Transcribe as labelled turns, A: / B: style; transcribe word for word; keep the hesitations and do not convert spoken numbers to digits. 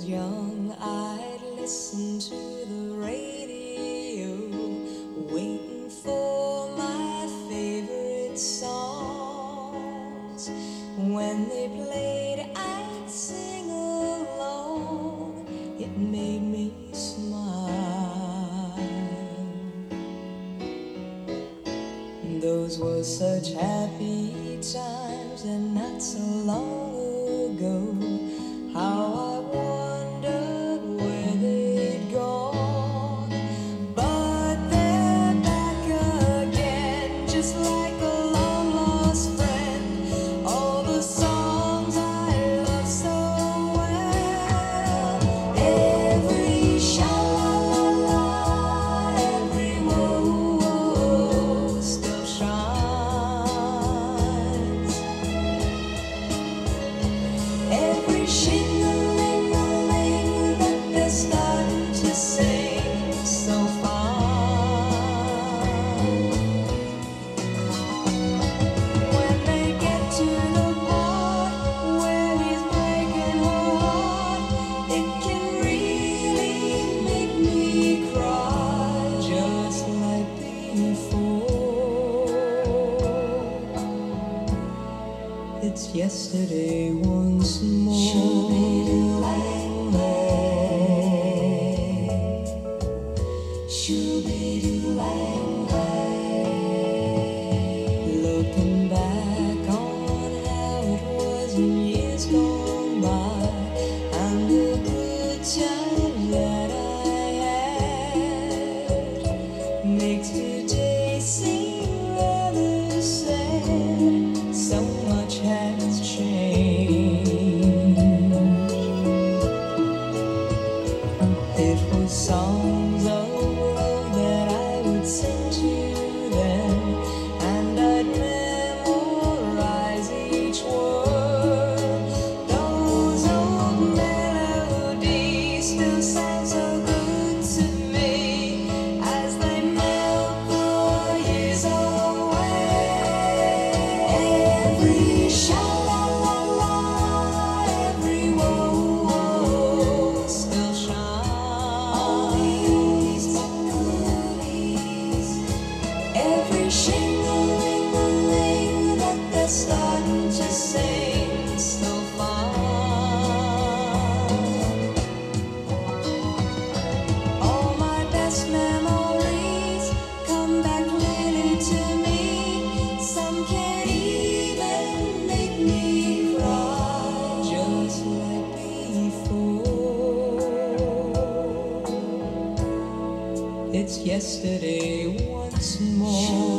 A: young, I'd listen to the radio, waiting for my favorite songs. When they played, I'd sing along. It made me smile. Those were such happy times, and not so long ago. How I wondered where they'd gone, but they're back again, just like a long lost friend. All the songs I love so well, every sha-la-la-la, every whoa-whoa still shines. Every shing-a-ling-a-ling that they're starting to sing so fine. When they get to the part where he's breaking her heart, it can really make me cry, just like before. It's yesterday once more. Looking back on how it was in years gone by, and the good times that I had, makes today seem rather sad. So much has changed. It was songs of love that I would sing to them, and I'd memorize each word. Those old melodies still sound so good to me as they melt the years away. Every sha-la-la-la, every whoa-whoa still shines. All the oldies but goodies, every shing-a-ling-a-ling that they're starting to sing so fine. All my best memories come back clearly to me. Some can even make me cry, just like before. It's yesterday once more.